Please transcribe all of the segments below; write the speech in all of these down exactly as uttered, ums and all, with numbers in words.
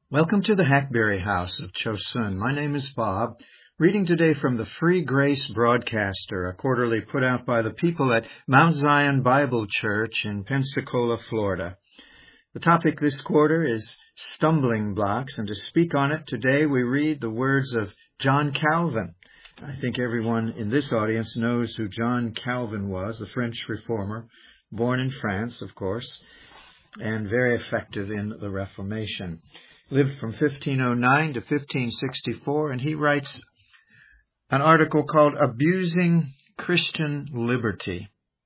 Welcome to the Hackberry House of Chosun. My name is Bob, reading today from the Free Grace Broadcaster, a quarterly put out by the people at Mount Zion Bible Church in Pensacola, Florida. The topic this quarter is stumbling blocks, and to speak on it today we read the words of John Calvin. I think everyone in this audience knows who John Calvin was, the French reformer, born in France, of course, and very effective in the Reformation. Lived from fifteen oh nine to fifteen sixty-four, and he writes an article called Abusing Christian Liberty.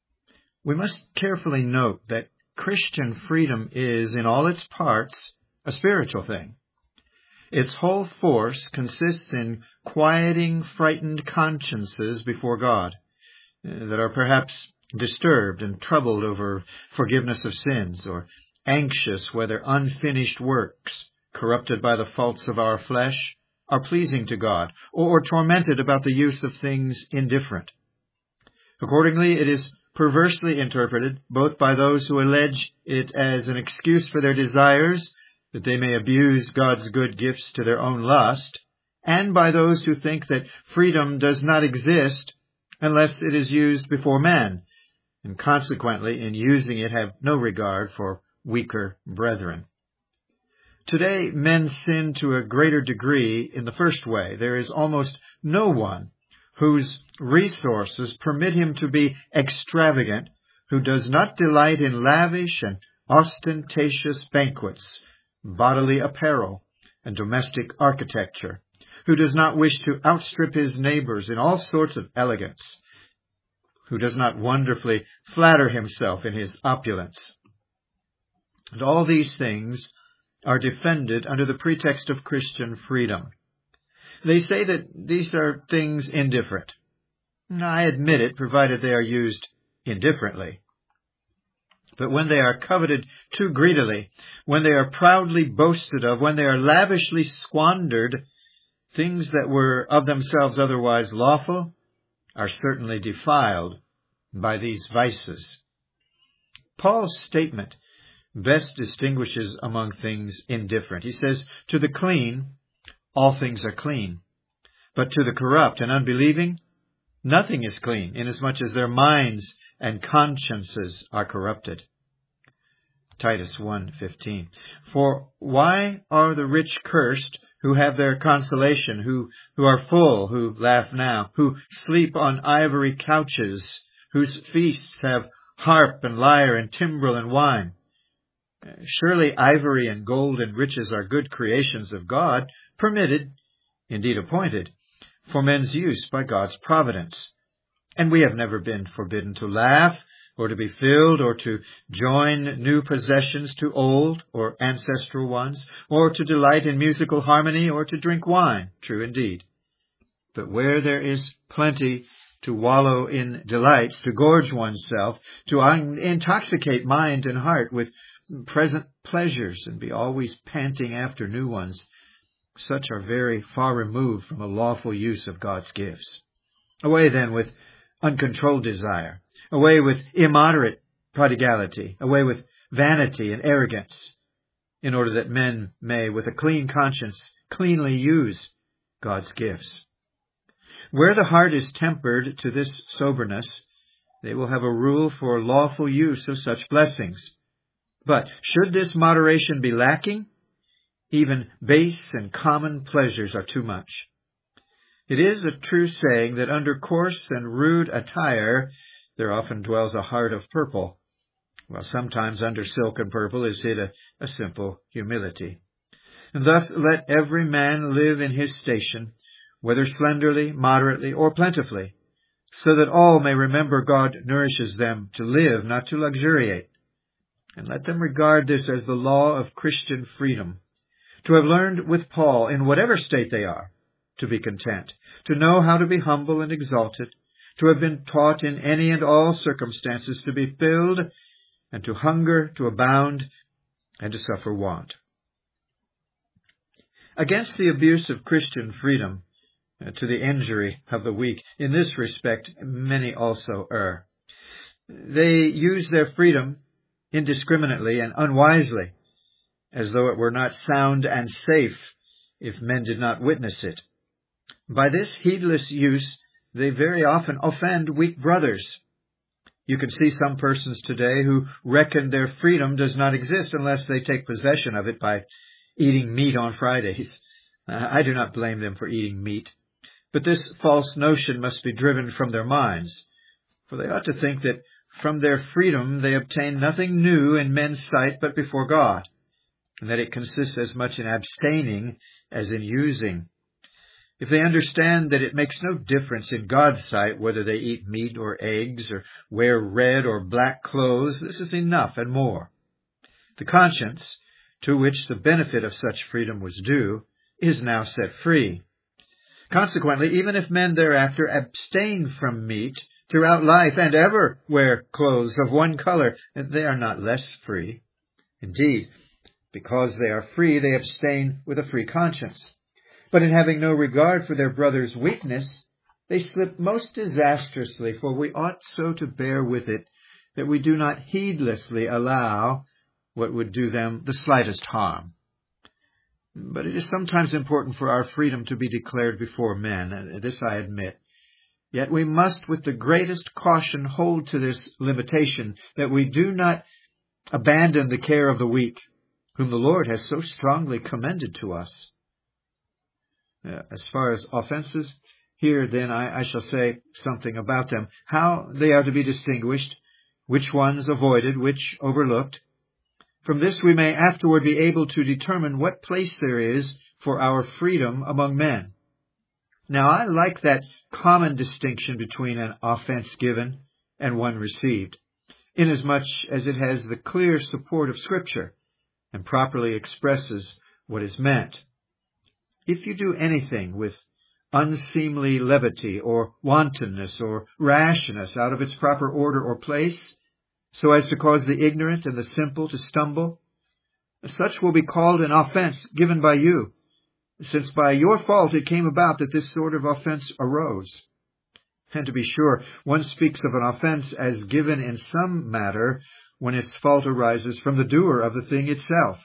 We must carefully note that Christian freedom is, in all its parts, a spiritual thing. Its whole force consists in quieting frightened consciences before God that are perhaps disturbed and troubled over forgiveness of sins, or anxious whether unfinished works, corrupted by the faults of our flesh, are pleasing to God, or tormented about the use of things indifferent. Accordingly, it is perversely interpreted both by those who allege it as an excuse for their desires, that they may abuse God's good gifts to their own lust, and by those who think that freedom does not exist unless it is used before men, and consequently in using it have no regard for weaker brethren. Today, men sin to a greater degree in the first way. There is almost no one whose resources permit him to be extravagant who does not delight in lavish and ostentatious banquets, bodily apparel, and domestic architecture, who does not wish to outstrip his neighbors in all sorts of elegance, who does not wonderfully flatter himself in his opulence. And all these things are defended under the pretext of Christian freedom. They say that these are things indifferent. I admit it, provided they are used indifferently. But when they are coveted too greedily, when they are proudly boasted of, when they are lavishly squandered, things that were of themselves otherwise lawful are certainly defiled by these vices. Paul's statement best distinguishes among things indifferent. He says, to the clean, all things are clean. But to the corrupt and unbelieving, nothing is clean, inasmuch as their minds and consciences are corrupted. Titus one fifteen. For why are the rich cursed who have their consolation, who, who are full, who laugh now, who sleep on ivory couches, whose feasts have harp and lyre and timbrel and wine? Surely ivory and gold and riches are good creations of God, permitted, indeed appointed, for men's use by God's providence. And we have never been forbidden to laugh, or to be filled, or to join new possessions to old or ancestral ones, or to delight in musical harmony, or to drink wine. True indeed. But where there is plenty to wallow in delights, to gorge oneself, to intoxicate mind and heart with present pleasures and be always panting after new ones, such are very far removed from a lawful use of God's gifts. Away then with uncontrolled desire, away with immoderate prodigality, away with vanity and arrogance, in order that men may, with a clean conscience, cleanly use God's gifts. Where the heart is tempered to this soberness, they will have a rule for lawful use of such blessings. But should this moderation be lacking, even base and common pleasures are too much. It is a true saying that under coarse and rude attire there often dwells a heart of purple, while sometimes under silk and purple is hid a, a simple humility. And thus let every man live in his station, whether slenderly, moderately, or plentifully, so that all may remember God nourishes them to live, not to luxuriate. And let them regard this as the law of Christian freedom, to have learned with Paul, in whatever state they are, to be content, to know how to be humble and exalted, to have been taught in any and all circumstances to be filled, and to hunger, to abound, and to suffer want. Against the abuse of Christian freedom, uh, to the injury of the weak, in this respect many also err. They use their freedom indiscriminately and unwisely, as though it were not sound and safe if men did not witness it. By this heedless use, they very often offend weak brothers. You can see some persons today who reckon their freedom does not exist unless they take possession of it by eating meat on Fridays. I do not blame them for eating meat, but this false notion must be driven from their minds, for they ought to think that from their freedom they obtain nothing new in men's sight but before God, and that it consists as much in abstaining as in using. If they understand that it makes no difference in God's sight whether they eat meat or eggs or wear red or black clothes, this is enough and more. The conscience, to which the benefit of such freedom was due, is now set free. Consequently, even if men thereafter abstain from meat throughout life and ever wear clothes of one color, they are not less free. Indeed, because they are free, they abstain with a free conscience. But in having no regard for their brother's weakness, they slip most disastrously, for we ought so to bear with it that we do not heedlessly allow what would do them the slightest harm. But it is sometimes important for our freedom to be declared before men, and this I admit. Yet we must with the greatest caution hold to this limitation, that we do not abandon the care of the weak, whom the Lord has so strongly commended to us. Uh, as far as offenses, here then I, I shall say something about them, how they are to be distinguished, which ones avoided, which overlooked. From this we may afterward be able to determine what place there is for our freedom among men. Now I like that common distinction between an offense given and one received, inasmuch as it has the clear support of Scripture and properly expresses what is meant. If you do anything with unseemly levity or wantonness or rashness out of its proper order or place, so as to cause the ignorant and the simple to stumble, such will be called an offense given by you, since by your fault it came about that this sort of offense arose. And to be sure, one speaks of an offense as given in some matter when its fault arises from the doer of the thing itself.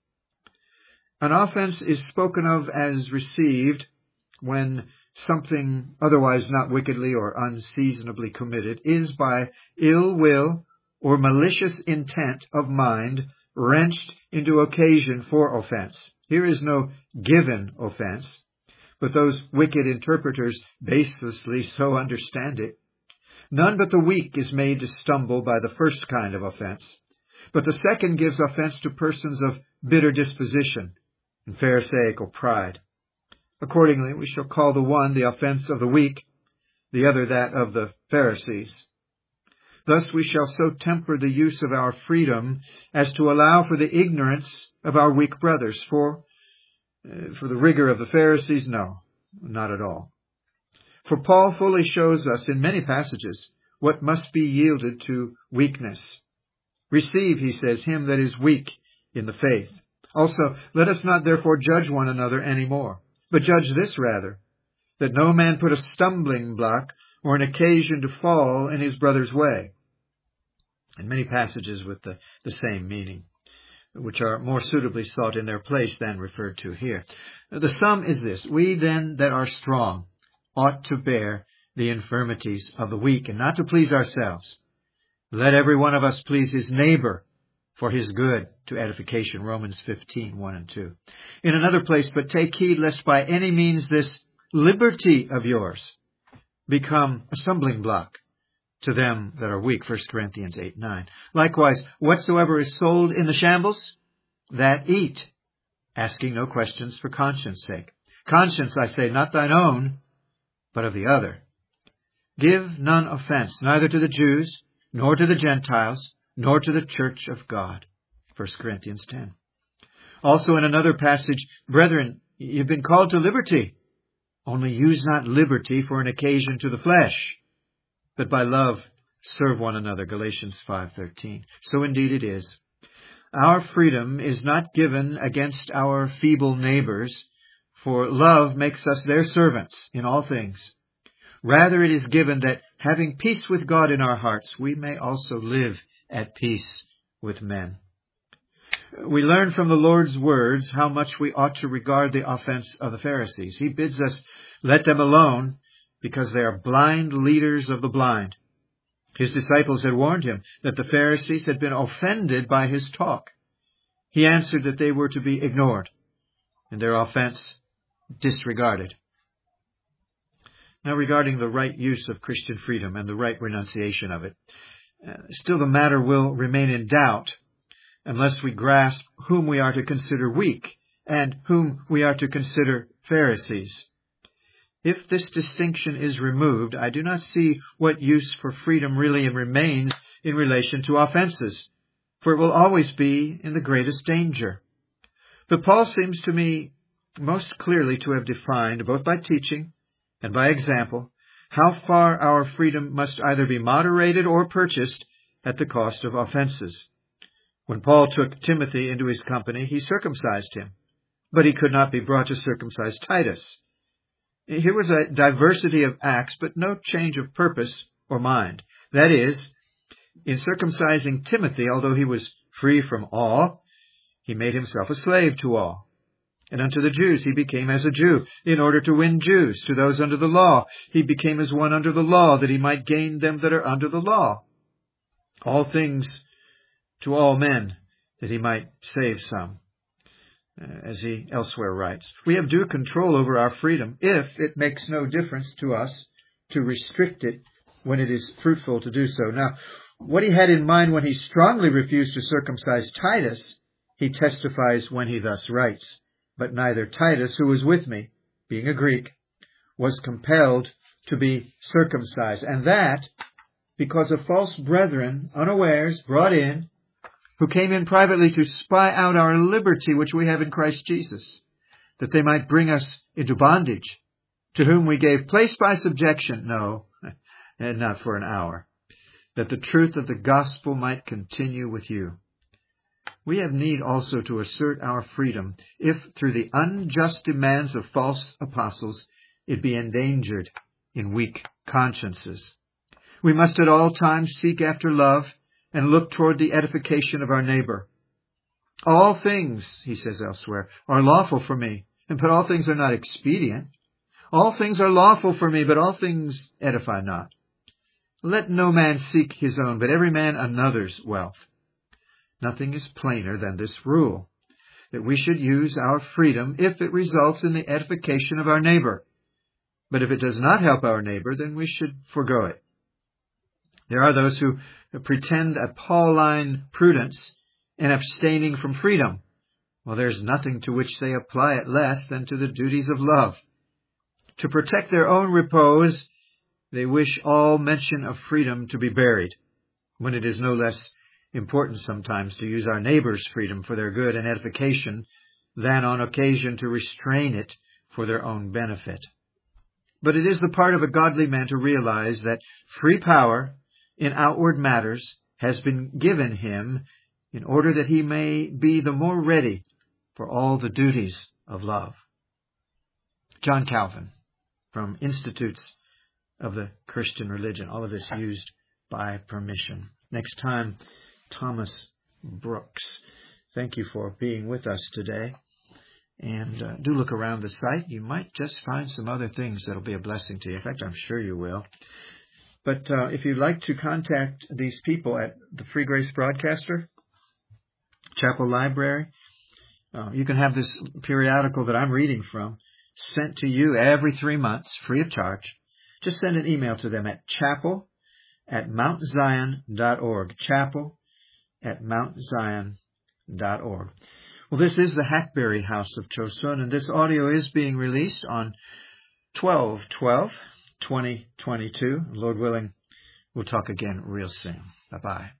An offense is spoken of as received when something otherwise not wickedly or unseasonably committed is by ill will or malicious intent of mind wrenched into occasion for offense. Here is no given offense, but those wicked interpreters baselessly so understand it. None but the weak is made to stumble by the first kind of offense, but the second gives offense to persons of bitter disposition and pharisaical pride. Accordingly, we shall call the one the offense of the weak, the other that of the Pharisees. Thus we shall so temper the use of our freedom as to allow for the ignorance of our weak brothers. For, uh, for the rigor of the Pharisees, no, not at all. For Paul fully shows us in many passages what must be yielded to weakness. Receive, he says, him that is weak in the faith. Also, let us not therefore judge one another any more, but judge this rather, that no man put a stumbling block or an occasion to fall in his brother's way. And many passages with the, the same meaning, which are more suitably sought in their place than referred to here. The sum is this: we then that are strong ought to bear the infirmities of the weak, and not to please ourselves. Let every one of us please his neighbor for his good, to edification, Romans fifteen, one and two. In another place, but take heed lest by any means this liberty of yours become a stumbling block to them that are weak, First Corinthians eight, nine. Likewise, whatsoever is sold in the shambles, that eat, asking no questions for conscience sake. Conscience, I say, not thine own, but of the other. Give none offense, neither to the Jews, nor to the Gentiles, nor to the church of God. First Corinthians ten. Also in another passage, brethren, you've been called to liberty. Only use not liberty for an occasion to the flesh, but by love serve one another. Galatians five thirteen. So indeed it is. Our freedom is not given against our feeble neighbors, for love makes us their servants in all things. Rather it is given that, having peace with God in our hearts, we may also live at peace with men. We learn from the Lord's words how much we ought to regard the offense of the Pharisees. He bids us let them alone because they are blind leaders of the blind. His disciples had warned him that the Pharisees had been offended by his talk. He answered that they were to be ignored and their offense disregarded. Now, regarding the right use of Christian freedom and the right renunciation of it, uh, still the matter will remain in doubt unless we grasp whom we are to consider weak and whom we are to consider Pharisees. If this distinction is removed, I do not see what use for freedom really remains in relation to offenses, for it will always be in the greatest danger. But Paul seems to me most clearly to have defined, both by teaching and by example, how far our freedom must either be moderated or purchased at the cost of offenses. When Paul took Timothy into his company, he circumcised him, but he could not be brought to circumcise Titus. Here was a diversity of acts, but no change of purpose or mind. That is, in circumcising Timothy, although he was free from all, he made himself a slave to all. And unto the Jews he became as a Jew, in order to win Jews. To those under the law he became as one under the law, that he might gain them that are under the law. All things to all men, that he might save some. As he elsewhere writes, we have due control over our freedom if it makes no difference to us to restrict it when it is fruitful to do so. Now, what he had in mind when he strongly refused to circumcise Titus, he testifies when he thus writes, but neither Titus, who was with me, being a Greek, was compelled to be circumcised, and that because of false brethren, unawares, brought in, who came in privately to spy out our liberty which we have in Christ Jesus, that they might bring us into bondage, to whom we gave place by subjection, no, and not for an hour, that the truth of the gospel might continue with you. We have need also to assert our freedom, if through the unjust demands of false apostles it be endangered in weak consciences. We must at all times seek after love, and look toward the edification of our neighbor. All things, he says elsewhere, are lawful for me, and but all things are not expedient. All things are lawful for me, but all things edify not. Let no man seek his own, but every man another's wealth. Nothing is plainer than this rule, that we should use our freedom if it results in the edification of our neighbor. But if it does not help our neighbor, then we should forego it. There are those who pretend a Pauline prudence in abstaining from freedom. Well, there's nothing to which they apply it less than to the duties of love. To protect their own repose, they wish all mention of freedom to be buried, when it is no less important sometimes to use our neighbor's freedom for their good and edification than on occasion to restrain it for their own benefit. But it is the part of a godly man to realize that free power in outward matters has been given him in order that he may be the more ready for all the duties of love. John Calvin, from Institutes of the Christian Religion, all of this used by permission. Next time, Thomas Brooks. Thank you for being with us today. And uh, do look around the site. You might just find some other things that will be a blessing to you. In fact, I'm sure you will. But uh, if you'd like to contact these people at the Free Grace Broadcaster, Chapel Library, uh, you can have this periodical that I'm reading from sent to you every three months, free of charge. Just send an email to them at chapel at mount zion dot org. Chapel at mount zion dot org. Well, this is the Hackberry House of Chosun, and this audio is being released on twelve twelve twenty twenty-two. Lord willing, we'll talk again real soon. Bye-bye.